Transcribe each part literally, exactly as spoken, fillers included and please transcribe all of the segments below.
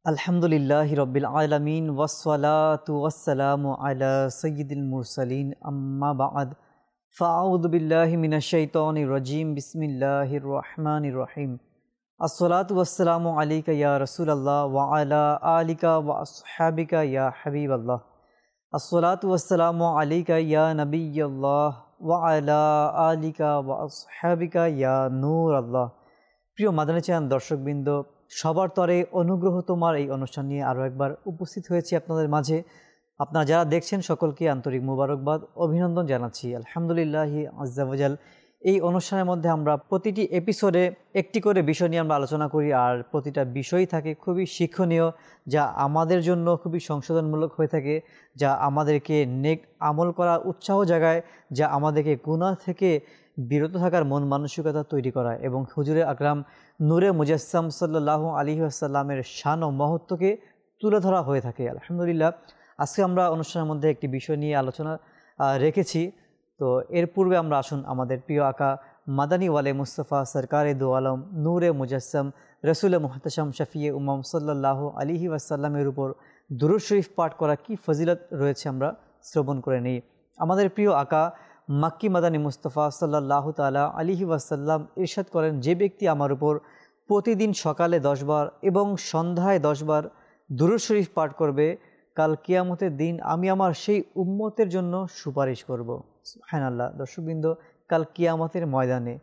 আলহামদুলিল্লাহি রব্বিল আলামিন ওয়াসসালাতু ওয়াসসালামু আলা সাইয়্যিদিল মুরসালিন আম্মা বা'দ ফাআউযু বিল্লাহি মিনাশ শাইতানির রাজীম বিসমিল্লাহির রহমানির রহিম আসসালাতু ওয়াসসালামু আলাইকা ইয়া রাসূলুল্লাহ ওয়া আলা আলিকা ওয়া আসহাবিকা ইয়া হাবিবাল্লাহ আসসালাতু ওয়াসসালামু আলাইকা ইয়া নাবিয়াল্লাহ ওয়া আলা আলিকা ওয়া আসহাবিকা ইয়া নূরাল্লাহ। প্রিয় মাদানী চ্যানেল দর্শকবৃন্দ, সবার তরে অনুগ্রহ তোমার এই অনুষ্ঠান নিয়ে আরও একবার উপস্থিত হয়েছি আপনাদের মাঝে। আপনারা যারা দেখছেন সকলকে আন্তরিক মুবারকবাদ, অভিনন্দন জানাচ্ছি। আলহামদুলিল্লাহি আজ্জা ওয়াজাল। এই অনুষ্ঠানের মধ্যে আমরা প্রতিটি এপিসোডে একটি করে বিষয় নিয়ে আমরা আলোচনা করি, আর প্রতিটা বিষয়ই থাকে খুবই শিক্ষণীয়, যা আমাদের জন্য খুবই সংশোধনমূলক হয়ে থাকে, যা আমাদেরকে নেক আমল করা উৎসাহ জাগায়, যা আমাদেরকে গুনাহ থেকে বিরত থাকার মন মানসিকতা তৈরি করা এবং হুজুরে আকরাম নূরে মুজাসসাম সাল্লাল্লাহু আলাইহি ওয়াসাল্লামের শান ও মহত্বকে তুলে ধরা হয়ে থাকে। আলহামদুলিল্লাহ, আজকে আমরা অনুষ্ঠানের মধ্যে একটি বিষয় নিয়ে আলোচনা রেখেছি। তো এর পূর্বে আমরা আসুন আমাদের প্রিয় আকা মাদানী ওয়ালে মুস্তাফা সরকারে দো আলম নূরে মুজাসসাম রসুল মুহতাশাম শফিয়ে উম্মাম সাল্লাল্লাহু আলাইহি ওয়াসাল্লামের উপর দুরূদ শরীফ পাঠ করা কি ফজিলত রয়েছে আমরা শ্রবণ করে নিই। আমাদের প্রিয় আকা মাক্কি মাদানী মুস্তাফা সাল্লাল্লাহু তাআলা আলাইহি ওয়াসাল্লাম ইরশাদ করেন, যে ব্যক্তি আমার উপর প্রতিদিন সকালে দশবার এবং সন্ধ্যায় দশবার দুরূদ শরীফ পাঠ করবে, কাল কিয়ামতের দিন আমি আমার সেই উম্মতের জন্য সুপারিশ করব। সুবহানাল্লাহ। দর্শকবৃন্দ, কাল কিয়ামতের ময়দানে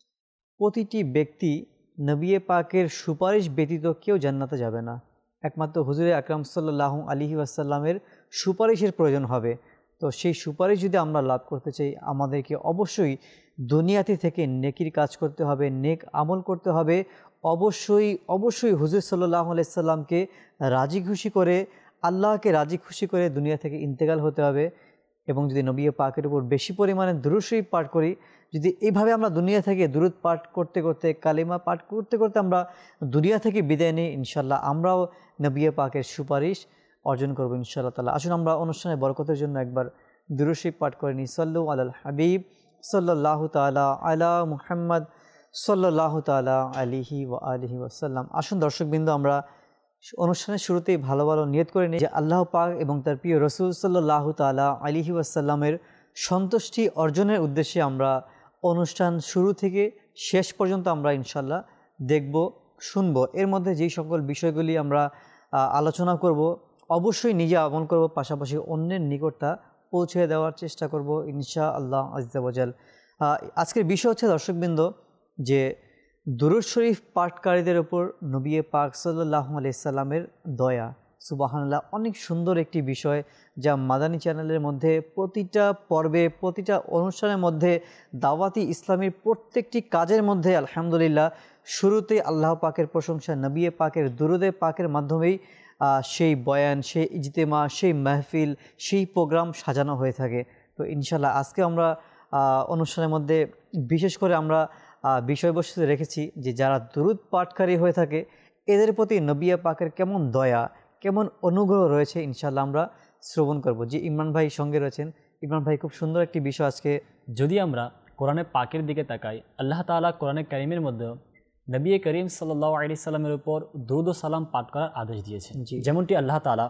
প্রতিটি ব্যক্তি নবী পাকের সুপারিশ ব্যতীত কেউ জান্নাতে যাবে না। একমাত্র হুজুরে আকরাম সাল্লাল্লাহু আলাইহি ওয়াসাল্লামের সুপারিশের প্রয়োজন হবে। তো সেই সুপারিশ যদি আমরা লাভ করতে চাই, আমাদেরকে অবশ্যই দুনিয়াতে থেকে নেকির কাজ করতে হবে, নেক আমল করতে হবে। অবশ্যই অবশ্যই হুজুর সাল্লাল্লাহু আলাইহি সাল্লামকে রাজি খুশি করে, আল্লাহকে রাজি খুশি করে দুনিয়া থেকে ইন্তেকাল হতে হবে। এবং যদি নবী পাকের উপর বেশি পরিমাণে দুরূদ শরীফ পাঠ করি, যদি এইভাবে আমরা দুনিয়া থেকে দুরূদ পাঠ করতে করতে, কালিমা পাঠ করতে করতে আমরা দুনিয়া থেকে বিদায় নিই, ইনশাল্লাহ আমরাও নবী পাকের সুপারিশ অর্জন করবো ইনশাআল্লাহ তাআলা। আসুন আমরা অনুষ্ঠানের বরকতের জন্য একবার দুরূদ শরীফ পাঠ করে নিই। সাল্লু আলাল হাবিব সাল্লাল্লাহু তাআলা আলা মুহাম্মদ সাল্লাল্লাহু তাআলা আলাইহি ওয়া আলিহি ওয়াসাল্লাম। আসুন দর্শকবৃন্দ, আমরা অনুষ্ঠানের শুরুতেই ভালো ভালো নিয়ত করে নিই যে আল্লাহ পাক এবং তার প্রিয় রসুল সাল্লাল্লাহু তাআলা আলাইহি ওয়াসাল্লামের সন্তুষ্টি অর্জনের উদ্দেশ্যে আমরা অনুষ্ঠান শুরু থেকে শেষ পর্যন্ত আমরা ইনশাআল্লাহ দেখব, শুনব। এর মধ্যে যেই সকল বিষয়গুলি আমরা আলোচনা করব, অবশ্যই নিজে আমল করব, পাশাপাশি অন্যের নিকট তা পৌঁছে দেওয়ার চেষ্টা করব ইনশাআল্লাহ আজ্জা ওয়াজাল। আজকের বিষয় হচ্ছে দর্শকবৃন্দ যে দুরূদ শরীফ পাঠকারীদের ওপর নবী পাক সাল্লাল্লাহু আলাইহি সাল্লামের দয়া। সুবহানাল্লাহ, অনেক সুন্দর একটি বিষয় যা মাদানী চ্যানেলের মধ্যে প্রতিটা পর্বে, প্রতিটা অনুষ্ঠানের মধ্যে, দাওয়াতি ইসলামের প্রত্যেকটি কাজের মধ্যে আলহামদুলিল্লাহ শুরুতেই আল্লাহ পাকের প্রশংসা, নবী পাকের দুরূদে পাকের মাধ্যমেই সেই বয়ান, সেই ইজতেমা, সেই মাহফিল, সেই প্রোগ্রাম সাজানো হয়ে থাকে। তো ইনশাআল্লাহ আজকে আমরা অনুষ্ঠানের মধ্যে বিশেষ করে আমরা বিষয়বস্তু রেখেছি যে যারা দুরূদ পাঠকারী হয়ে থাকে এদের প্রতি নবী পাকের কেমন দয়া, কেমন অনুগ্রহ রয়েছে, ইনশাআল্লাহ আমরা শ্রবণ করব। যে ইমরান ভাই সঙ্গে রয়েছেন, ইমরান ভাই খুব সুন্দর একটি বিষয় আজকে। যদি আমরা কোরআনে পাকের দিকে তাকাই, আল্লাহ তাআলা কোরআনে কারিমের মধ্যে নবী করিম সাল্লাল্লাহু আলাইহি সাল্লামের উপর দুরূদ ও সালাম পাঠ করার আদেশ দিয়েছেন। যেমনটি আল্লাহ তাআলা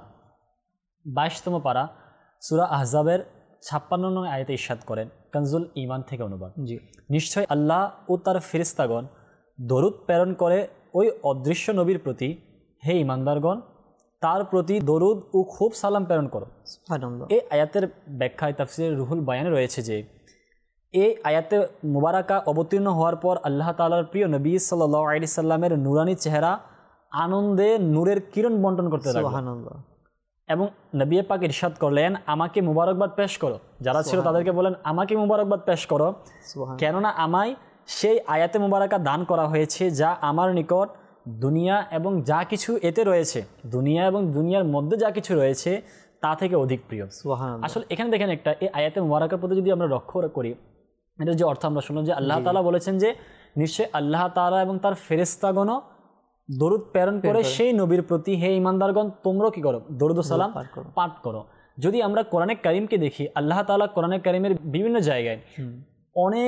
বাইশতম পারা সূরা আহজাবের ছাপ্পান্ন নং আয়াতে ইরশাদ করেন, কানজুল ঈমান থেকে অনুবাদ। জি, নিশ্চয় আল্লাহ ও তার ফেরেশতাগণ দরুদ প্রেরণ করে ওই অদৃশ্য নবীর প্রতি, হে ঈমানদারগণ তার প্রতি দরুদ ও খুব সালাম প্রেরণ করো। সুবহানাল্লাহ। এই আয়াতের ব্যাখ্যায় তাফসীরে রুহুল বায়ানে রয়েছে যে এই আয়াতে মুবারাকা অবতীর্ণ হওয়ার পর আল্লাহ তাআলার প্রিয় নবী সাল্লাল্লাহু আলাইহি সাল্লামের নুরানি চেহারা আনন্দে নূরের কিরণ বন্টন করতে লাগলো। সুবহানাল্লাহ। এবং নবী পাক ইরশাদ করলেন, আমাকে মুবারকবাদ পেশ করো। যারা ছিল তাদেরকে বলেন, আমাকে মুবারকবাদ পেশ করো, কেননা আমায় সেই আয়াতে মুবারাকা দান করা হয়েছে যা আমার নিকট দুনিয়া এবং যা কিছু এতে রয়েছে, দুনিয়া এবং দুনিয়ার মধ্যে যা কিছু রয়েছে তা থেকে অধিক প্রিয়। আসলে এখানে দেখেন একটা, এই আয়াতে মুবারাকার প্রতি যদি আমরা লক্ষ্য করি, এটার যে অর্থ আমরা শুনলাম যে আল্লাহ তাআলা বলেছেন যে নিশ্চয় আল্লাহ তাআলা এবং তার ফেরেশতাগণও দরুদ প্রেরণ করে সেই নবীর প্রতি, হে ঈমানদারগণ তোমরা কি করো, দরুদ ও সালাম পাঠ করো। যদি আমরা কোরআনে কারিমকে দেখি, আল্লাহ তাআলা কোরআনে কারিমের বিভিন্ন জায়গায় অনেক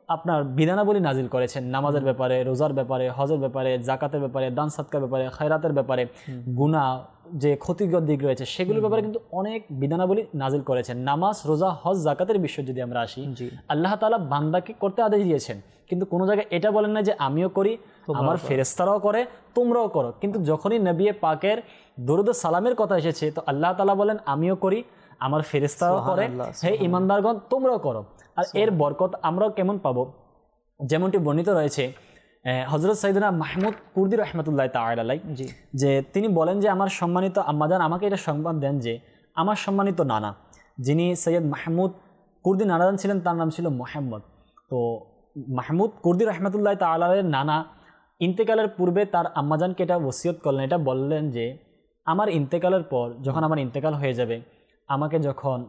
আপনার বিধানাবলী নাজিল করেছেন নামাজের ব্যাপারে, রোজার ব্যাপারে, হজের ব্যাপারে, জাকাতের ব্যাপারে, দান সাদকার ব্যাপারে, খায়রাতের ব্যাপারে, গুনাহ যে ক্ষতিকর দিক রয়েছে সেগুলোর ব্যাপারে কিন্তু অনেক বিধানাবলী নাজিল করেছেন। নামাজ, রোজা, হজ, জাকাতের বিষয় যদি আমরা আসি, আল্লাহ তাআলা বান্দাকে করতে আদেশ দিয়েছেন, কিন্তু কোনো জায়গায় এটা বলেন না যে আমিও করি, আমার ফেরেশতারাও করে, তোমরাও করো। কিন্তু যখনই নবী পাকের দরুদ ও সালামের কথা এসেছে তো আল্লাহ তাআলা বলেন আমিও করি, আমার ফেরেশতারাও করে, হে ঈমানদারগণ তোমরাও করো। আর এর বরকত আমরাও কেমন পাবো, যেমনটি বর্ণিত রয়েছে হযরত সাইয়েদনা মাহমুদ কুর্দি রহমাতুল্লাহ তাআলা আলাইহি, যে তিনি বলেন যে আমার সম্মানিত আম্মাজান আমাকে এটা সংবাদ দেন যে আমার সম্মানিত নানা, যিনি সৈয়দ মাহমুদ কুর্দি নানাজান ছিলেন, তার নাম ছিল মোহাম্মদ। তো মাহমুদ কুর্দি রহমাতুল্লাহ তাআলা আলাইহির নানা ইন্তেকালের পূর্বে তার আম্মাজানকে এটা ওসিয়ত করলেন, এটা বললেন যে আমার ইন্তেকালের পর যখন আমার ইন্তেকাল হয়ে যাবে, আমাকে যখন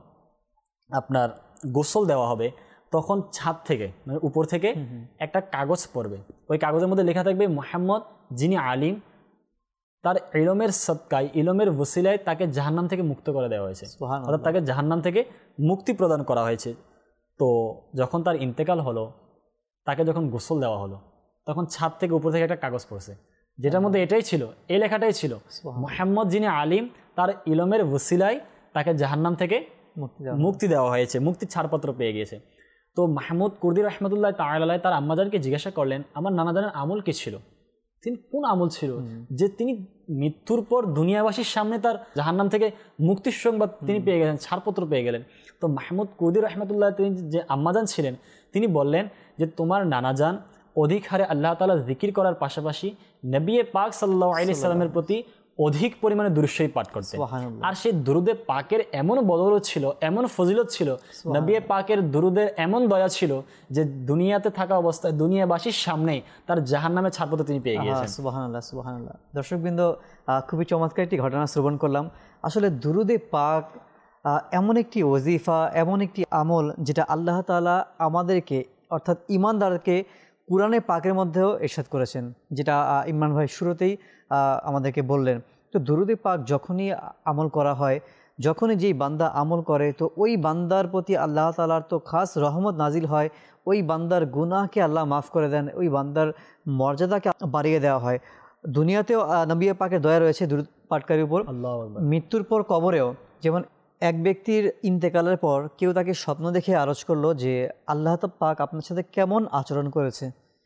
আপনার গোসল দেওয়া হবে তখন ছাদ থেকে মানে উপর থেকে একটা কাগজ পড়বে, ওই কাগজের মধ্যে লেখা থাকবে মুহাম্মদ যিনি আলিম, তার ইলমের সদকায়, ইলমের ওসিলায় তাকে জাহান্নাম থেকে মুক্ত করে দেওয়া হয়েছে, অর্থাৎ তাকে জাহান্নাম থেকে মুক্তি প্রদান করা হয়েছে। তো যখন তার ইন্তেকাল হলো, তাকে যখন গোসল দেওয়া হলো, তখন ছাদ থেকে উপর থেকে একটা কাগজ পড়ছে, যেটার মধ্যে এটাই ছিল, এই লেখাটাই ছিল, মুহাম্মদ যিনি আলিম, তার ইলমের ওসিলায় তাকে জাহান্নাম থেকে মুক্তি দেওয়া হয়েছে, মুক্তির ছাড়পত্র পেয়ে গিয়েছে। তো মাহমুদ কুর্দি রহমতুল্লাহ তাআলা আলাইহি তার আম্মাজানকে জিজ্ঞাসা করলেন আমার নানাজানের আমল কি ছিল, তিনি কোন আমল ছিল যে তিনি মৃত্যুর পর দুনিয়াবাসীর সামনে তার জাহান্নাম থেকে মুক্তির সংবাদ তিনি পেয়ে গেলেন, ছাড়পত্র পেয়ে গেলেন। তো মাহমুদ কুর্দি রহমতুল্লাহ তিনি যে আম্মাজান ছিলেন তিনি বললেন যে তোমার নানাজান অধিক হারে আল্লাহ তাআলা জিকির করার পাশাপাশি নবী পাক সাল্লাল্লাহু আলাইহি সাল্লামের প্রতি অধিক পরিমাণে দুরূদ শরীফ পাঠ করতেন। আর সেই দুরুদে পাকের এমন বদৌলত ছিল, এমন ফজিলত ছিল, নবী পাকের দুরুদের এমন দয়া ছিল যে দুনিয়াতে থাকা অবস্থায় দুনিয়াবাসীর সামনেই তার জাহান্নামে ছাড়পত্র তিনি পেয়ে গিয়েছেন। সুবহানাল্লাহ, সুবহানাল্লাহ। দর্শকবৃন্দ, খুবই চমৎকার একটি ঘটনা শ্রবণ করলাম। আসলে দুরুদে পাক এমন একটি ওজিফা, এমন একটি আমল যেটা আল্লাহ তাআলা আমাদেরকে অর্থাৎ ঈমানদারকে কুরআনে পাকের মধ্যেও ইরশাদ করেছেন, যেটা ইমরান ভাই শুরুতেই আমাদেরকে বললেন। তো দুরুদে পাক যখনই আমল করা হয়, যখনই যেই বান্দা আমল করে, তো ওই বান্দার প্রতি আল্লাহ তাআলার তো খাস রহমত নাজিল হয়, ওই বান্দার গুনাহকে আল্লাহ মাফ করে দেন, ওই বান্দার মর্যাদাকে বাড়িয়ে দেওয়া হয়। দুনিয়াতেও নবী পাকের দয়া রয়েছে দুরুদ পাঠকারীর উপর, মৃত্যুর পর কবরেও। যেমন এক ব্যক্তির ইন্তেকালের পর কেউ তাকে স্বপ্ন দেখে আরজ করলো যে আল্লাহ পাক আপনার সাথে কেমন আচরণ করেছে।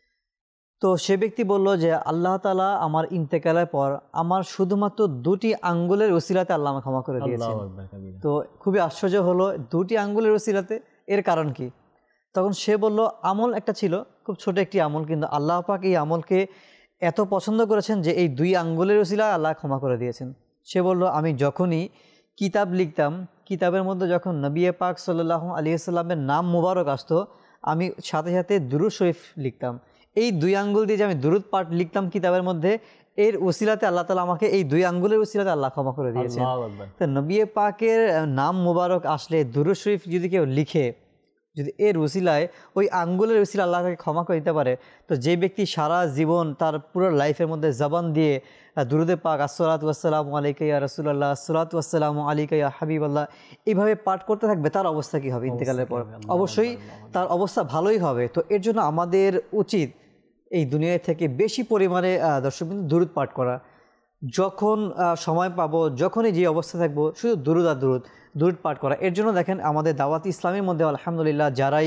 তো সে ব্যক্তি বলল যে আল্লাহ তাআলা আমার ইন্তেকালের পর আমার শুধুমাত্র দুটি আঙ্গুলের ওসিলাতে আল্লাহ আমাকে ক্ষমা করে দিয়েছেন। তো খুবই আশ্চর্য হলো, দুটি আঙ্গুলের ওসিলাতে, এর কারণ কি? তখন সে বলল আমল একটা ছিল, খুব ছোট একটি আমল, কিন্তু আল্লাহ পাক এই আমলকে এত পছন্দ করেছেন যে এই দুই আঙ্গুলের ওসিলায় আল্লাহ ক্ষমা করে দিয়েছেন। সে বলল আমি যখনই কিতাব লিখতাম, কিতাবের মধ্যে যখন নবী পাক সাল্লাল্লাহু আলাইহি সাল্লামের নাম মুবারক আসতো, আমি সাথে সাথে দুরূদ শরীফ লিখতাম। এই দুই আঙ্গুল দিয়ে যে আমি দুরূদ পাঠ লিখতাম কিতাবের মধ্যে, এর ওসিলাতে আল্লাহ তাআলা আমাকে এই দুই আঙ্গুলের ওসিলাতে আল্লাহ ক্ষমা করে দিয়েছেন। তো নবী পাকের নাম মুবারক আসলে দুরূদ শরীফ যদি কেউ লিখে, যদি এর ওসিলায় ওই আঙ্গুলের ওসিলা আল্লাহ তাকে ক্ষমা করে দিতে পারে, তো যে ব্যক্তি সারা জীবন তার পুরো লাইফের মধ্যে জবান দিয়ে দুরুদে পাক আসসালাতু ওয়াসসালামু আলাইকা ইয়া রাসূলুল্লাহ, আসসালাতু ওয়াসসালামু আলাইকা ইয়া হাবিবাল্লাহ এইভাবে পাঠ করতে থাকবে, তার অবস্থা কী হবে ইন্তেকালের পর? অবশ্যই তার অবস্থা ভালোই হবে। তো এর জন্য আমাদের উচিত এই দুনিয়া থেকে বেশি পরিমাণে দর্শকবৃন্দ দুরুদ পাঠ করা। যখন সময় পাবো, যখনই যে অবস্থা থাকবো, শুধু দুরুদ আর দুরুদ দুরুদ পাঠ করা। এর জন্য দেখেন আমাদের দাওয়াত ইসলামের মধ্যে আলহামদুলিল্লাহ যারাই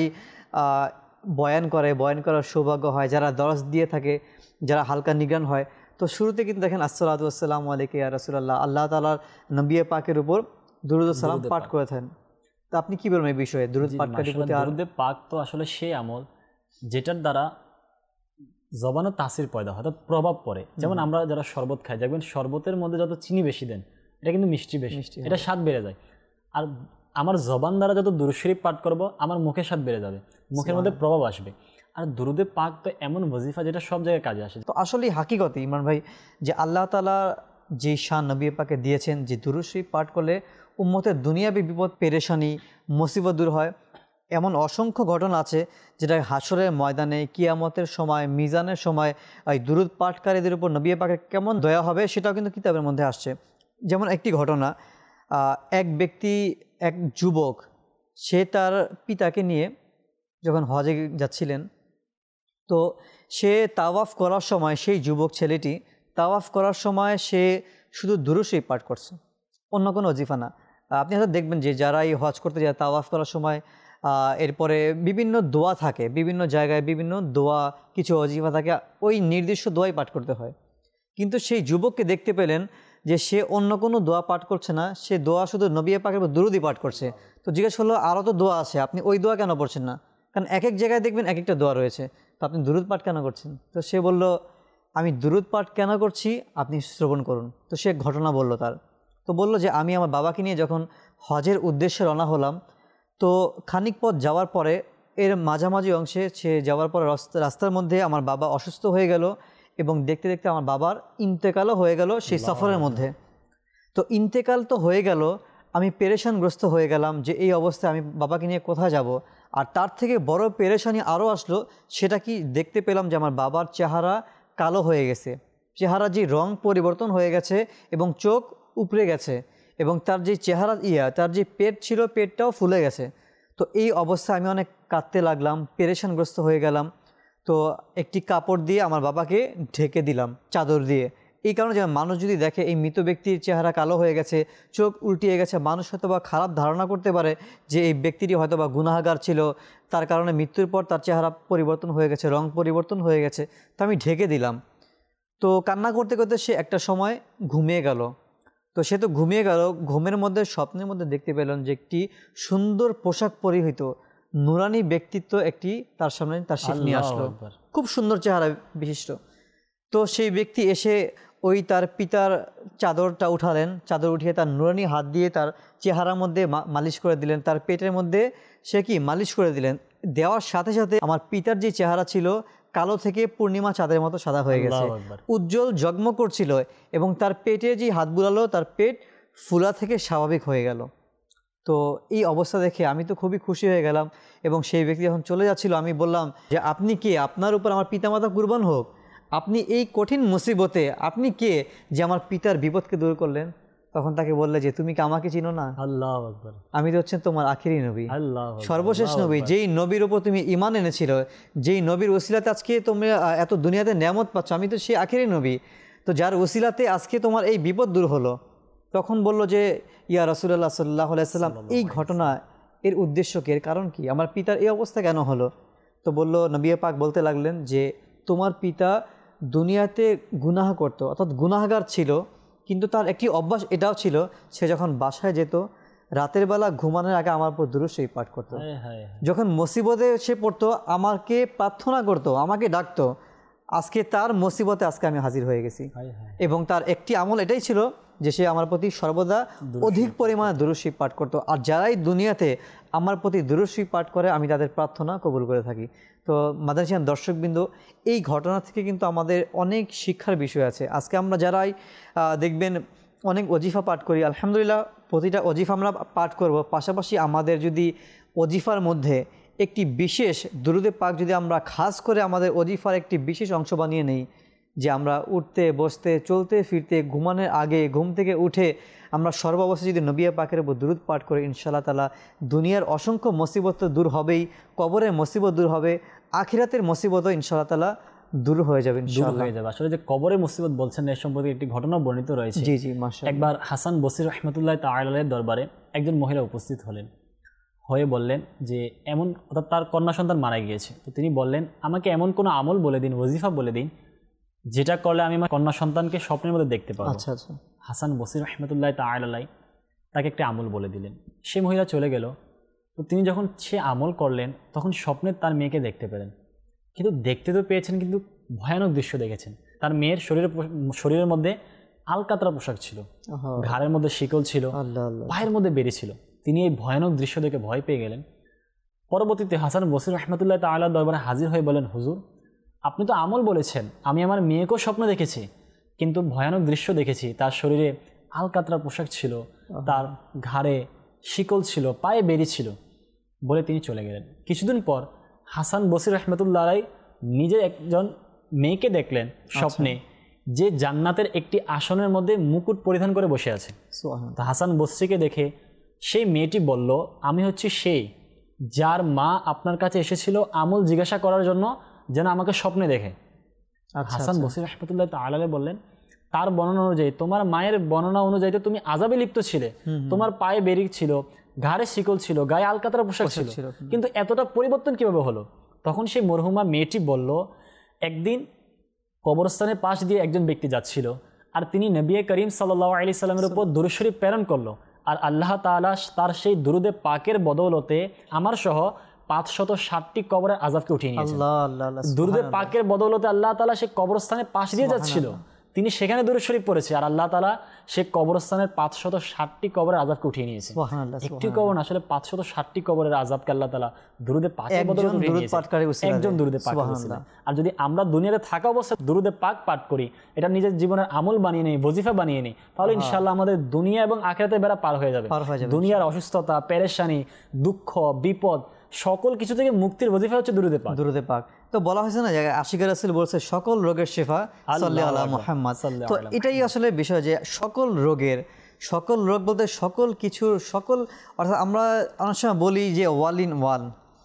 বয়ান করে, বয়ান করার সৌভাগ্য হয়, যারা দরস দিয়ে থাকে, যারা হালকা নিগান হয়, তো শুরুতে কিন্তু দেখেন আসসালাতু ওয়াসসালামু আলাইকা ইয়া রাসূলুল্লাহ, আল্লাহ তাআলার নবী পাকের উপর দুরুদ ও সালাম পাঠ করে থাকেন। তো আপনি কি বলবেন এই বিষয়ে? দুরুদ পাঠকারী প্রতি দুরুদ পাক তো আসলে সেই আমল যেটার দ্বারা জবানে তাসির পয়দা হয়, অর্থাৎ প্রভাব পড়ে। যেমন আমরা যারা শরবত খাই, দেখবেন শরবতের মধ্যে যত চিনি বেশি দেন এটা কিন্তু মিষ্টি বেশি, এটা স্বাদ বেড়ে যায়। আর আমার জবান দ্বারা যত দুরূদ শরীফ পাঠ করব আমার মুখের স্বাদ বেড়ে যাবে, মুখের মধ্যে প্রভাব আসবে। আর দুরুদে পাক তো এমন ওয়াজিফা যেটা সব জায়গায় কাজে আসে। তো আসলে হাকিকতে ইমরান ভাই, যে আল্লাহ তাআলা যে শান নবী পাকে দিয়েছেন যে দুরূদ শরীফ পাঠ করলে উম্মতের দুনিয়াবি বিপদ পেরেশানি মুসিবত দূর হয়, এমন অসংখ্য ঘটনা আছে যেটা হাসরের ময়দানে, কিয়ামতের সময়, মিজানের সময় এই দুরূদ পাঠকারীদের উপর নবী পাকের কেমন দয়া হবে সেটাও কিন্তু কিতাবের মধ্যে আসছে। যেমন একটি ঘটনা, এক ব্যক্তি, এক যুবক, সে তার পিতাকে নিয়ে যখন হজে যাচ্ছিলেন, তো সে তাওয়াফ করার সময়, সেই যুবক ছেলেটি তাওয়াফ করার সময় সে শুধু দুরূদ শরীফ পাঠ করছে, অন্য কোনো ওজিফা না। আপনি হয়তো দেখবেন যে যারা এই হজ করতে যায় তাওয়াফ করার সময় এরপরে বিভিন্ন দোয়া থাকে, বিভিন্ন জায়গায় বিভিন্ন দোয়া, কিছু ওজিফা থাকে, ওই নির্দিষ্ট দোয়াই পাঠ করতে হয়। কিন্তু সেই যুবককে দেখতে পেলেন যে সে অন্য কোনো দোয়া পাঠ করছে না, সে দোয়া শুধু নবী পাকের দুরূদই পাঠ করছে। তো জিজ্ঞেস করলো, আরও তো দোয়া আছে, আপনি ওই দোয়া কেন পড়ছেন না? কারণ এক এক জায়গায় দেখবেন এক একটা দোয়া রয়েছে, তো আপনি দুরূদ পাঠ কেন করছেন? তো সে বলল, আমি দুরূদ পাঠ কেন করছি আপনি শ্রবণ করুন। তো সে ঘটনা বলল তার। তো বলল যে আমি আমার বাবাকে নিয়ে যখন হজের উদ্দেশ্যে রওনা হলাম, তো খানিক পথ যাওয়ার পরে এর মাঝামাঝি অংশে সে যাওয়ার পরে রাস্তার মধ্যে আমার বাবা অসুস্থ হয়ে গেল এবং দেখতে দেখতে আমার বাবার ইন্তেকালও হয়ে গেল সেই সফরের মধ্যে। তো ইন্তেকাল তো হয়ে গেল, আমি পেরেশানগ্রস্ত হয়ে গেলাম যে এই অবস্থায় আমি বাবাকে নিয়ে কোথায় যাব। আর তার থেকে বড় পেরেশানি আরও আসলো, সেটা কি দেখতে পেলাম যে আমার বাবার চেহারা কালো হয়ে গেছে, চেহারা যে রং পরিবর্তন হয়ে গেছে এবং চোখ উপড়ে গেছে এবং তার যে চেহারা ইয়া তার যে পেট ছিল পেটটাও ফুলে গেছে। তো এই অবস্থায় আমি অনেক কাঁদতে লাগলাম, পেরেশানগ্রস্ত হয়ে গেলাম। তো একটি কাপড় দিয়ে আমার বাবাকে ঢেকে দিলাম, চাদর দিয়ে। এই কারণে যে মানুষ যদি দেখে এই মৃত ব্যক্তির চেহারা কালো হয়ে গেছে, চোখ উল্টিয়ে গেছে, মানুষ হয়তো বা খারাপ ধারণা করতে পারে যে এই ব্যক্তিটি হয়তো বা গুনাহগার ছিল, তার কারণে মৃত্যুর পর তার চেহারা পরিবর্তন হয়ে গেছে, রং পরিবর্তন হয়ে গেছে। তো আমি ঢেকে দিলাম। তো কান্না করতে করতে সে একটা সময় ঘুমিয়ে গেল। তো সে তো ঘুমিয়ে গেল, ঘুমের মধ্যে স্বপ্নের মধ্যে দেখতে পেলেন যে একটি সুন্দর পোশাক পরিহিত নুরানি ব্যক্তিত্ব একটি তার সামনে তার শিফ নিয়ে আসলো, খুব সুন্দর চেহারা বিশিষ্ট। তো সেই ব্যক্তি এসে ওই তার পিতার চাদরটা উঠালেন, চাদর উঠিয়ে তার নুরানি হাত দিয়ে তার চেহারার মধ্যে মালিশ করে দিলেন, তার পেটের মধ্যে সে কি মালিশ করে দিলেন। দেওয়ার সাথে সাথে আমার পিতার যে চেহারা ছিল কালো থেকে পূর্ণিমা চাঁদের মতো সাদা হয়ে গেছে, উজ্জ্বল জগমগ করছিল এবং তার পেটে যে হাত বুলালো তার পেট ফুলা থেকে স্বাভাবিক হয়ে গেল। তো এই অবস্থা দেখে আমি তো খুবই খুশি হয়ে গেলাম এবং সেই ব্যক্তি যখন চলে যাচ্ছিল আমি বললাম যে আপনি কে, আপনার উপর আমার পিতামাতা কুরবান হোক, আপনি এই কঠিন মুসিবতে আপনি কে যে আমার পিতার বিপদকে দূর করলেন? তখন তাকে বললে যে তুমি কি আমাকে চিনো না? আল্লাহু আকবার, আমি তো হচ্ছেন তোমার আখিরি নবী, আল্লাহু সর্বশেষ নবী, যেই নবীর উপর তুমি ঈমান এনেছিল, যেই নবীর ওসিলাতে আজকে তুমি এত দুনিয়াতে নেয়ামত পাচ্ছ, আমি তো সেই আখিরি নবী, তো যার ওসিলাতে আজকে তোমার এই বিপদ দূর হলো। তখন বলল যে ইয়া রাসূলুল্লাহ সাল্লাল্লাহু আলাইহি সাল্লাম, এই ঘটনা এর উদ্দেশ্য কি, এর কারণ কি, আমার পিতার এই অবস্থা কেন হলো? তো বলল, নবী পাক বলতে লাগলেন যে তোমার পিতা দুনিয়াতে গুনাহ করত, অর্থাৎ গুনাহগার ছিল, কিন্তু তার একটি অভ্যাস এটাও ছিল, সে যখন বাসায় যেত রাতের বেলা ঘুমানোর আগে আমার উপর দুরূদ শরীফ পাঠ করতো। যখন মুসিবতে সে পড়তো আমাকে প্রার্থনা করতো, আমাকে ডাকতো। আজকে তার মুসিবতে আজকে আমি হাজির হয়ে গেছি এবং তার একটি আমল এটাই ছিল যে সে আমার প্রতি সর্বদা অধিক পরিমাণে দুরূদ শরীফ পাঠ করতো। আর যারাই দুনিয়াতে আমার প্রতি দুরূদ শরীফ পাঠ করে আমি তাদের প্রার্থনা কবুল করে থাকি। তো মাদানিয়ান দর্শকবৃন্দ, এই ঘটনা থেকে কিন্তু আমাদের অনেক শিক্ষার বিষয় আছে। আজকে আমরা যারাই দেখবেন অনেক ওজিফা পাঠ করি, আলহামদুলিল্লাহ প্রতিটা ওজিফা আমরা পাঠ করব, পাশাপাশি আমাদের যদি ওজিফার মধ্যে একটি বিশেষ দুরূদে পাক যদি আমরা খাস করে আমাদের ওজিফার একটি বিশেষ অংশ বানিয়ে নেই, যে আমরা উঠতে বসতে চলতে ফিরতে ঘুমানোর আগে ঘুম থেকে উঠে আমরা সর্বাবস্থায় যদি নবী পাকের উপর দুরূদ পাঠ করি, ইনশাআল্লাহ তাআলা দুনিয়ার অসংখ্য মুসিবত তো দূর হবেই, কবরের মুসিবত দূর হবে, আখিরাতের মুসিবতও ইনশাআল্লাহ তাআলা দূর হয়ে যাবে ইনশাআল্লাহ। হয়ে যাবে। আসলে যে কবরের মুসিবত বলছেন এর সম্পর্কে একটি ঘটনা বর্ণিত রয়েছে। জি জি মাশাআল্লাহ। একবার হাসান বসরি রাহমাতুল্লাহ তাআলা আলাইহির দরবারে একজন মহিলা উপস্থিত হলেন, হয়ে বললেন যে এমন, অর্থাৎ তার কন্যা সন্তান মারা গিয়েছে। তো তিনি বললেন, আমাকে এমন কোনো আমল বলে দিন, ওজিফা বলে দিন, যেটা করলে আমি আমার কন্যা সন্তানকে স্বপ্নের মধ্যে দেখতে পাবো। আচ্ছা আচ্ছা। হাসান বসরি রাহমাতুল্লাহ তাআলা আলাইহি তাকে একটা আমল বলে দিলেন। সে মহিলা চলে গেল। তো তিনি যখন সে আমল করলেন তখন স্বপ্নে তার মেয়েকে দেখতে পেলেন, কিন্তু দেখতে তো পেয়েছেন কিন্তু ভয়ানক দৃশ্য দেখেছেন। তার মেয়ের শরীরের শরীরের মধ্যে আলকাতরা পোশাক ছিল, ঘাড়ের মধ্যে শিকল ছিল, পায়ের মধ্যে বেরি ছিল। তিনি এই ভয়ানক দৃশ্য দেখে ভয় পেয়ে গেলেন। পরবর্তীতে হাসান বসরি রাহমাতুল্লাহ তাআলা দরবারে হাজির হয়ে বলেন, হুজুর আপনি তো আমল বলেছেন, আমি আমার মেয়েকেও স্বপ্ন দেখেছি, কিন্তু ভয়ানক দৃশ্য দেখেছি। তার শরীরে আলকাতরা পোশাক ছিল, তার ঘাড়ে শিকল ছিল, পায়ে বেরি ছিল, বলে তিনি চলে গেলেন। কিছুদিন পর হাসান বসরি রাহমাতুল্লাহ আলাইহি নিজে একজন মেয়েকে দেখলেন স্বপ্নে, যে জান্নাতের একটি আসনের মধ্যে মুকুট পরিধান করে বসে আছে। তো হাসান বসরিকে দেখে সেই মেয়েটি বলল, আমি হচ্ছি সেই যার মা আপনার কাছে এসেছিল আমল জিজ্ঞাসা করার জন্য, যেন আমাকে স্বপ্নে দেখে। হাসান বসরি রাহমাতুল্লাহ তাআলা আলাইহি বললেন, তার বর্ণনা অনুযায়ী তোমার মায়ের বর্ণনা অনুযায়ী তো তুমি আযাবে লিপ্ত ছিলে, তোমার পায়ে বেরিক ছিল, ঘাড়ে শিকল ছিল, গায়ে আলকাতরা পোশাক ছিল, কিন্তু এতটা পরিবর্তন কিভাবে হলো? তখন সেই মরহুমা মেয়েটি বলল, একদিন কবরস্থানের পাশ দিয়ে একজন ব্যক্তি যাচ্ছিল, আর তিনি নবী করিম সাল্লাল্লাহু আলাইহি সাল্লামের উপর দুরূদ শরীফ প্রেরণ করলো, আর আল্লাহ তাআলা তার সেই দুরুদে পাকের বদৌলতে আমার সহ পাঁচশত ষাটটি কবরের আযাবকে উঠিয়ে নিয়েছেন। দুরুদে পাকের বদৌলতে আল্লাহ তাআলা সেই কবরস্থানের পাশ দিয়ে যাচ্ছিল, তিনি সেখানে দুরূদ শরীফ পড়েছে, আর আল্লাহ তাআলা সেই কবরস্থানের পাঁচশত ষাটটি কবরের আযাবকে উঠিয়ে নিয়েছে। একটি কবর না, আসলে পাঁচশত ষাটটি কবরের আযাবকে আল্লাহ তাআলা দুরুদে পাকের বদৌলতে উঠিয়ে নিয়েছে, একজন দুরুদে পাক উসিলা। আর যদি আমরা দুনিয়াতে থাকা অবস্থায় দুরুদে পাক পাঠ করি, এটা নিজের জীবনের আমল বানিয়ে নেই, ওজিফা বানিয়ে নেই, তাহলে ইনশাআল্লাহ আমাদের দুনিয়া এবং আখিরাতের বেড়া পার হয়ে যাবে। দুনিয়ার অসুস্থতা, পেরেশানি, দুঃখ, বিপদ সকল কিছু থেকে মুক্তির ওজিফা হচ্ছে দুরুদে পাক। দুরুদে পাক তো বলা হয়েছে না, আশিকের রাসূল বলছে সকল রোগের শিফা সাল্লাল্লাহু আলা মুহাম্মদ। তো এটাই আসলে বিষয় যে সকল রোগের, সকল রোগ বলতে সকল কিছুর সকল, অর্থাৎ আমরা অনেক সময় বলি যে ওয়াল ইন ওয়ান,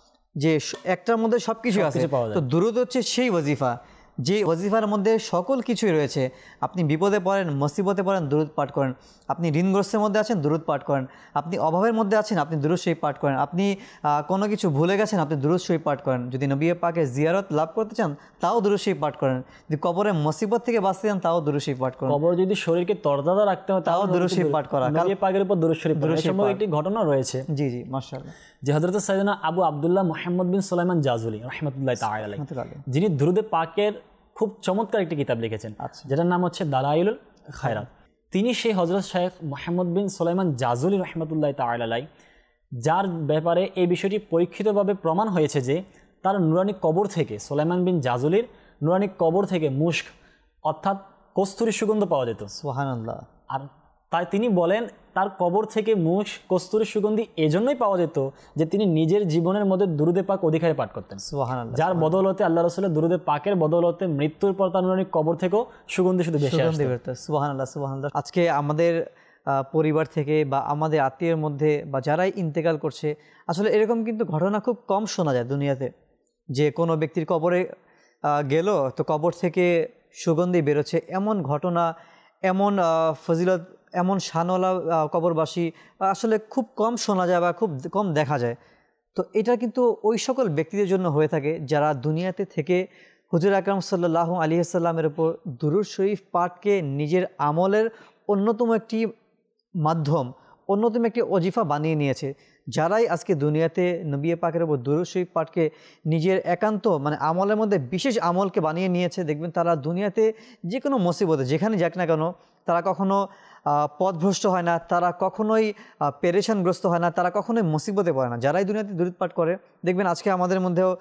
যে একটার মধ্যে সব কিছু আছে। তো দুরুদ হচ্ছে সেই ওয়াজিফা, যে ওয়াজিফার মধ্যে সকল কিছুই রয়েছে। আপনি বিপদে পড়েন, মুসিবতে পড়েন, দুরুদ পাঠ করেন। আপনি ঋণগ্রস্তের মধ্যে আছেন, দুরুদ পাঠ করেন। আপনি অভাবের মধ্যে আছেন, আপনি দুরুদ শরীফ পাঠ করেন। আপনি কোনো কিছু ভুলে গেছেন, আপনি দুরুদ শরীফ পাঠ করেন। যদি নবী পাকের জিয়ারত লাভ করতে চান, তাও দুরুদ শরীফ পাঠ করেন। যদি কবরের মুসিবত থেকে বাঁচতে চান, তাও দুরুদ শরীফ পাঠ করেন। কবর যদি শরীরকে তরতাজা রাখতে হয়, তাও দুরুদ শরীফ পাঠ করা। নবী পাকের উপর দুরুদ শরীফ পড়া, এর একটি ঘটনা রয়েছে। জি জি মাশাআল্লাহ, যে হযরত সাইয়েদনা আবু আব্দুল্লাহ মুহাম্মদ বিন সুলাইমান জাজুলি রাহমাতুল্লাহি তাআলা আলাইহি, যিনি দুরুদে পাকের খুব চমৎকার একটি কিতাব লিখেছেন, যেটার নাম হচ্ছে দালাইলুল খায়রাত। তিনি সেই হযরত শাইখ মুহাম্মদ বিন সুলাইমান জাজুলি রাহমাতুল্লাহি তাআলা আলাইহি, যার ব্যাপারে এই বিষয়টি পরীক্ষিতভাবে প্রমাণ হয়েছে যে তার নুরানি কবর থেকে, সুলাইমান বিন জাজুলির নুরানি কবর থেকে মুশক অর্থাৎ কস্তুরী সুগন্ধ পাওয়া যেত। সুবহানাল্লাহ। আর তাই তিনি বলেন তার কবর থেকে মুশ কস্তুরী সুগন্ধি এজন্যই পাওয়া যেত যে তিনি নিজের জীবনের মধ্যে দুরুদে পাক অধিকারে পাঠ করতেন। সুবহানাল্লাহ। যার বদৌলতে আল্লাহ রাসূলের দুরুদে পাকের বদৌলতে মৃত্যুর পর তার নুরানি কবর থেকেও সুগন্ধি শুধু বেশি আসতো। সুবহানাল্লাহ সুবহানাল্লাহ। আজকে আমাদের পরিবার থেকে বা আমাদের আত্মীয়ের মধ্যে বা যারাই ইন্তেকাল করছে, আসলে এরকম কিন্তু ঘটনা খুব কম শোনা যায় দুনিয়াতে, যে কোনো ব্যক্তির কবরে গেল তো কবর থেকে সুগন্ধি বেরোচ্ছে, এমন ঘটনা, এমন ফজিলত, এমন শানওয়ালা কবরবাসী আসলে খুব কম শোনা যায় বা খুব কম দেখা যায়। তো এটা কিন্তু ওই সকল ব্যক্তিদের জন্য হয়ে থাকে যারা দুনিয়াতে থেকে হুজুর আকরাম সাল্লাল্লাহু আলাইহি ওয়াসাল্লামের উপর দুরূদ শরীফ পাঠকে নিজের আমলের অন্যতম একটি মাধ্যম, অন্যতম একটি ওজিফা বানিয়ে নিয়েছে। যারাই আজকে দুনিয়াতে নবী পাকের উপর দুরূদ শরীফ পাঠকে নিজের একান্ত মানে আমলের মধ্যে বিশেষ আমলকে বানিয়ে নিয়েছে, দেখবেন তারা দুনিয়াতে যে কোনো মুসিবতে যেখানে যাক না কেন, তারা কখনো পথভ্রষ্ট হয় না, তারা কখনোই পেরেশানগ্রস্ত হয় না, তারা কখনোই মুসিবতে পড়ে না। যারাই দুনিয়াতে দুরূদ পাঠ করে, দেখবেন আজকে আমাদের মধ্যেও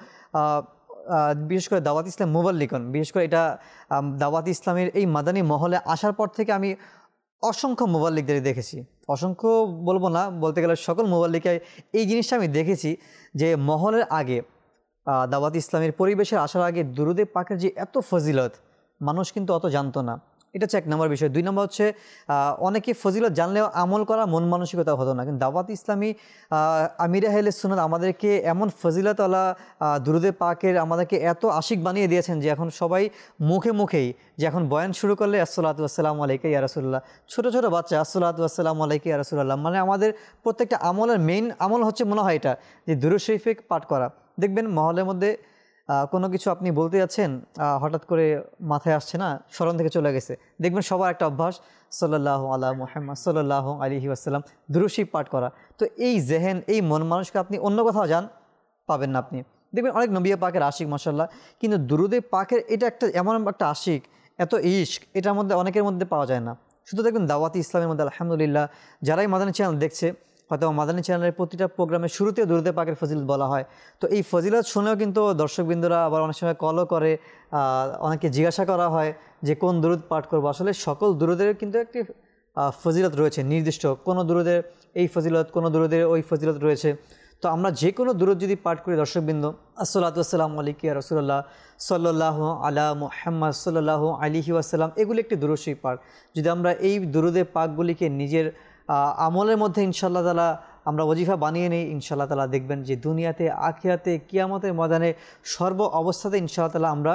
বিশেষ করে দাওয়াত ইসলাম মুবাল্লিগন, বিশেষ করে এটা দাওয়াত ইসলামের এই মাদানী মহলে আসার পর থেকে আমি অসংখ্য মুবাল্লিগদের দেখেছি, অসংখ্য বলবো না, বলতে গেলে সকল মুবাল্লিকে এই জিনিসটা আমি দেখেছি যে মহলের আগে, দাওয়াত ইসলামের পরিবেশের আসার আগে দুরুদে পাকের যে এত ফজিলত মানুষ কিন্তু অত জানতো না। এটা হচ্ছে এক নম্বর বিষয়। দুই নম্বর হচ্ছে অনেকে ফজিলত জানলেও আমল করা মন মানসিকতা হতো না। কিন্তু দাওয়াত ইসলামী আমির আহলে সুন্নাত আমাদেরকে এমন ফজিলতওয়ালা দুরুদে পাকের আমাদেরকে এত আশিক বানিয়ে দিয়েছেন যে এখন সবাই মুখে মুখেই, যে এখন বয়ান শুরু করলে আসসালাতু ওয়াসসালামু আলাইকা ইয়া রাসূলুল্লাহ, ছোটো ছোটো বাচ্চা আসসালাতু ওয়াসসালামু আলাইকা ইয়া রাসূলুল্লাহ, মানে আমাদের প্রত্যেকটা আমলের মেইন আমল হচ্ছে মনে হয় এটা যে দুরূদ শরীফে পাঠ করা। দেখবেন মহলের মধ্যে কোনো কিছু আপনি বলতে যাচ্ছেন, হঠাৎ করে মাথায় আসছে না, স্মরণ থেকে চলে গেছে, দেখবেন সবার একটা অভ্যাস সাল্লাল্লাহু আলা মুহাম্মদ সাল্লাল্লাহু আলাইহি ওয়াসাল্লাম দুরূদ শরীফ পাঠ করা। তো এই জেহেন, এই মন মানুষকে আপনি অন্য কোথাও যান পাবেন না। আপনি দেখবেন অনেক নবী পাকের আশিক মাশাআল্লাহ, কিন্তু দুরুদে পাকের এটা একটা এমন একটা আশিক, এত ইশক এটার মধ্যে অনেকের মধ্যে পাওয়া যায় না। শুধু দেখবেন দাওয়াতি ইসলামের মধ্যে আলহামদুলিল্লাহ যারাই মাদানী চ্যানেল দেখছে, হয়তো মাদানী চ্যানেলের প্রতিটা প্রোগ্রামের শুরুতে দুরুদে পাকের ফজিলত বলা হয়। তো এই ফজিলত শুনেও কিন্তু দর্শকবৃন্দরা আবার অনেক সময় কলও করে, অনেকে জিজ্ঞাসা করা হয় যে কোন দুরুদ পাঠ করবো। আসলে সকল দুরুদের কিন্তু একটি ফজিলত রয়েছে নির্দিষ্ট, কোনো দুরুদের এই ফজিলত, কোনো দুরুদের ওই ফজিলত রয়েছে। তো আমরা যে কোনো দুরুদ যদি পাঠ করি দর্শকবৃন্দ, আসসালাতু ওয়াসসালামু আলাইকা ইয়া রাসূলুল্লাহ সাল্লাল্লাহু আলা মুহাম্মদ সাল্লাল্লাহু আলাইহি ওয়াসাল্লাম, এগুলি একটি দুরূদ শরীফ পাঠ। যদি আমরা এই দুরুদে পাকগুলিকে নিজের আমলের মধ্যে ইনশাআল্লাহ তাআলা আমরা ওজিফা বানিয়ে নিই, ইনশাআল্লাহ তাআলা দেখবেন যে দুনিয়াতে আখিরাতে কিয়ামতের ময়দানে সর্ব অবস্থাতে ইনশাআল্লাহ তাআলা আমরা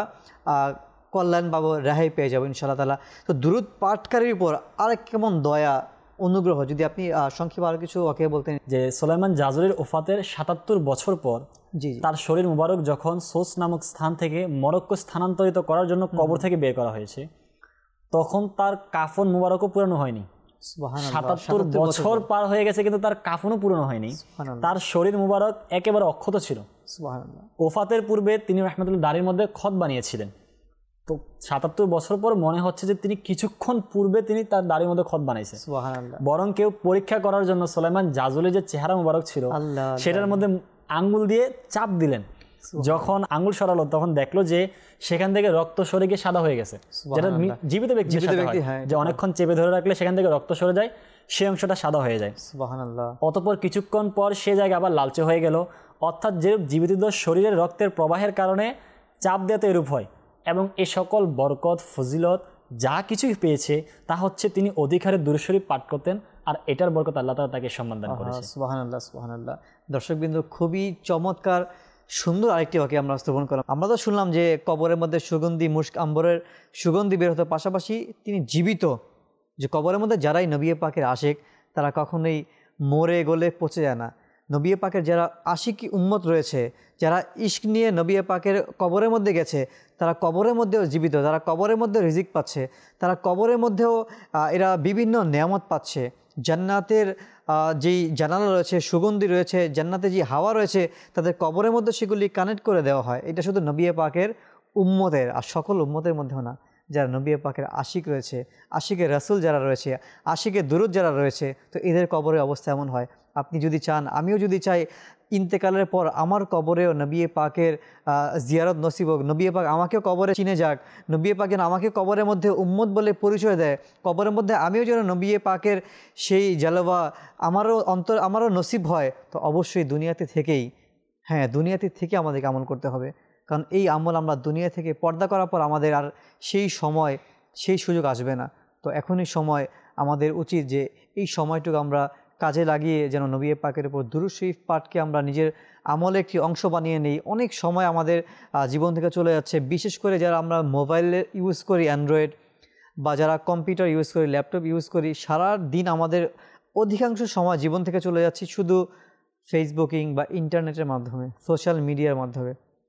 কল্যাণ পাবো, রেহাই পেয়ে যাবো ইনশাআল্লাহ তাআলা। তো দুরূদ পাঠকারীর উপর আরেক কেমন দয়া অনুগ্রহ, যদি আপনি সংক্ষেপে আরও কিছু ওকে বলতেন। যে সুলাইমান জাজুলির ওফাতের সাতাত্তর বছর পর জি তার শরীর মুবারক যখন সোস নামক স্থান থেকে মরক্কো স্থানান্তরিত করার জন্য কবর থেকে বের করা হয়েছে, তখন তার কাফন মুবারকও পুরানো হয়নি। সাতাত্তর বছর পার হয়ে গেছে কিন্তু তার কাফনও পুরানো হয়নি, তার শরীর মুবারক একেবারে অক্ষত ছিল। ওফাতের পূর্বে তিনি রাহমাতুল্লাহ দাড়ির মধ্যে খত বানিয়েছিলেন, তো সাতাত্তর বছর পর মনে হচ্ছে যে তিনি কিছুক্ষণ পূর্বে তিনি তার দাড়ির মধ্যে খত বানাইছে। বরং কেউ পরীক্ষা করার জন্য সুলাইমান জাজুলের যে চেহারা মুবারক ছিল সেটার মধ্যে আঙ্গুল দিয়ে চাপ দিলেন, যখন আঙ্গুল সরালো তখন দেখলো যে সেখান থেকে রক্ত সরে গিয়ে সাদা হয়ে গেছে, যেটা জীবিত ব্যক্তির সাথে হয়, যে অনেকক্ষণ চেপে ধরে রাখলে সেখান থেকে রক্ত সরে যায়, সেই অংশটা সাদা হয়ে যায়। সুবহানাল্লাহ। অতঃপর কিছুক্ষণ পর সে জায়গা আবার লালচে হয়ে গেল, অর্থাৎ যে জীবিতদের শরীরের রক্তের প্রবাহের কারণে চাপ দেওয়াতে এরূপ হয়। এবং এই সকল বরকত ফজিলত যা কিছুই পেয়েছে তা হচ্ছে তিনি অধিকারে দুরূদ শরীফ পাঠ করতেন, আর এটার বরকত আল্লাহ তাআলা তাকে সম্মান দান করেছে। সুবহানাল্লাহ সুবহানাল্লাহ। দর্শকবৃন্দ, খুবই চমৎকার সুন্দর আরেকটি ওকে আমরা শ্রবণ করলাম। আমরা তো শুনলাম যে কবরের মধ্যে সুগন্ধি মুশক আম্বরের সুগন্ধি বের হতে, পাশাপাশি তিনি জীবিত, যে কবরের মধ্যে যারাই নবী পাকের আশিক তারা কখনোই মরে গলে পচে যায় না। নবী পাকের যারা আশিকি উম্মত রয়েছে, যারা ইশক নিয়ে নবী পাকের কবরের মধ্যে গেছে, তারা কবরের মধ্যেও জীবিত, তারা কবরের মধ্যে রিজিক পাচ্ছে, তারা কবরের মধ্যেও এরা বিভিন্ন নেয়ামত পাচ্ছে। জান্নাতের যেই জানালা রয়েছে, সুগন্ধি রয়েছে, জান্নাতে যে হাওয়া রয়েছে, তাদের কবরের মধ্যে সেগুলি কানেক্ট করে দেওয়া হয়। এটা শুধু নবী পাকের উম্মতের, আর সকল উম্মতের মধ্যেও না, যারা নবী পাকের আশিক রয়েছে, আশিকের রাসূল যারা রয়েছে, আশিকের দুরূদ যারা রয়েছে, তো এদের কবরের অবস্থা এমন হয়। আপনি যদি চান, আমিও যদি চাই, ইন্তেকালের পর আমার কবরেও নবী পাকের জিয়ারত নসিব হোক, নবী পাক আমাকেও কবরে চিনে যাক, নবী পাক যেন আমাকে কবরের মধ্যে উম্মত বলে পরিচয় দেয়, কবরের মধ্যে আমিও যেন নবী পাকের সেই জালওয়া আমারও অন্তর আমারও নসিব হয়, তো অবশ্যই দুনিয়াতে থেকেই, হ্যাঁ দুনিয়াতে থেকে আমাদেরকে আমল করতে হবে। কারণ এই আমল আমরা দুনিয়া থেকে পর্দা করার পর আমাদের আর সেই সময় সেই সুযোগ আসবে না। তো এখনই সময় আমাদের উচিত যে এই সময়টুকু আমরা কাজে লাগিয়ে যেন নবী পাকের উপর দুরূদ শরীফ পাঠকে আমরা নিজের আমলে একটি অংশ বানিয়ে নেই। অনেক সময় আমাদের জীবন থেকে চলে যাচ্ছে, বিশেষ করে যারা আমরা মোবাইল ইউজ করি, অ্যান্ড্রয়েড, বা যারা কম্পিউটার ইউজ করি, ল্যাপটপ ইউজ করি, সারা দিন আমাদের অধিকাংশ সময় জীবন থেকে চলে যাচ্ছি শুধু ফেসবুকিং বা ইন্টারনেটের মাধ্যমে, সোশ্যাল মিডিয়ার মাধ্যমে।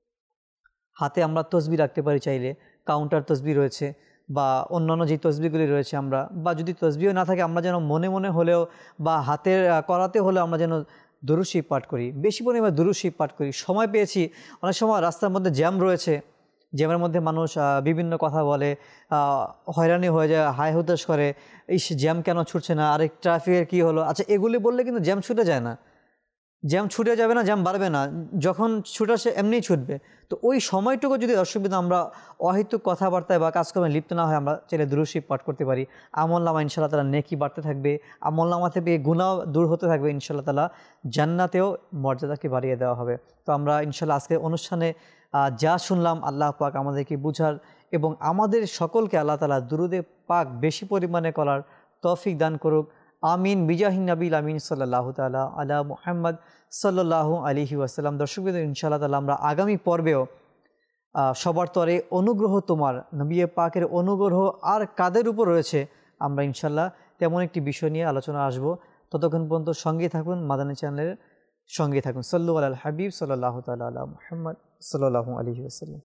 হাতে আমরা তসবিহ রাখতে পারি চাইলে, কাউন্টার তসবিহ রয়েছে বা অন্যান্য যে তসবিহগুলি রয়েছে আমরা, বা যদি তসবিহ না থাকে আমরা যেন মনে মনে হলেও বা হাতের করাতে হলেও আমরা যেন দুরূদ শরীফ পাঠ করি, বেশি পরিমাণে দুরূদ শরীফ পাঠ করি। সময় পেয়েছি, অনেক সময় রাস্তার মধ্যে জ্যাম রয়েছে, জ্যামের মধ্যে মানুষ বিভিন্ন কথা বলে, হয়রানি হয়ে যায়, হায় হুতাশ করে, এই জ্যাম কেন ছুটছে না, আরেক ট্রাফিকের কী হলো। আচ্ছা, এগুলি বললে কিন্তু জ্যাম ছুটে যায় না, জ্যাম ছুটে যাবে না, জ্যাম বাড়বে না, যখন ছুটে সে এমনিই ছুটবে। তো ওই সময়টুকু যদি অসুবিধা আমরা অহেতুক কথাবার্তায় বা কাজকর্মে লিপ্ত না হয়, আমরা চাইলে দুরূদ শরীফ পাঠ করতে পারি। আমলনামা ইনশাআল্লাহ তাআলা নেকি বাড়তে থাকবে, আমলনামা থেকে গুনাহ দূর হতে থাকবে, ইনশাআল্লাহ তাআলা জান্নাতেও মর্যাদাকে বাড়িয়ে দেওয়া হবে। তো আমরা ইনশাআল্লাহ আজকের অনুষ্ঠানে যা শুনলাম, আল্লাহ পাক আমাদেরকে বুঝার এবং আমাদের সকলকে আল্লাহ তাআলা দুরূদে পাক বেশি পরিমাণে করার তৌফিক দান করুক। আমিন বিজাহিন নবীল আমিন সাল্লাল্লাহু তাআলা আলা মুহাম্মদ সাল্লাল্লাহু আলাইহি ওয়াসাল্লাম। দর্শকবৃন্দ, ইনশাআল্লাহ তাআলা আমরা আগামী পর্বেও সবার তরে অনুগ্রহ তোমার, নবী পাকের অনুগ্রহ আর কাদের উপর রয়েছে, আমরা ইনশাআল্লাহ তেমন একটি বিষয় নিয়ে আলোচনা আসব। ততক্ষণ পর্যন্ত সঙ্গে থাকুন, মাদানী চ্যানেলের সঙ্গে থাকুন। সাল্লু আলাল হাবিব সাল্লাল্লাহু তাআলা আলা মুহাম্মদ সাল্লাল্লাহু আলাইহি ওয়াসাল্লাম।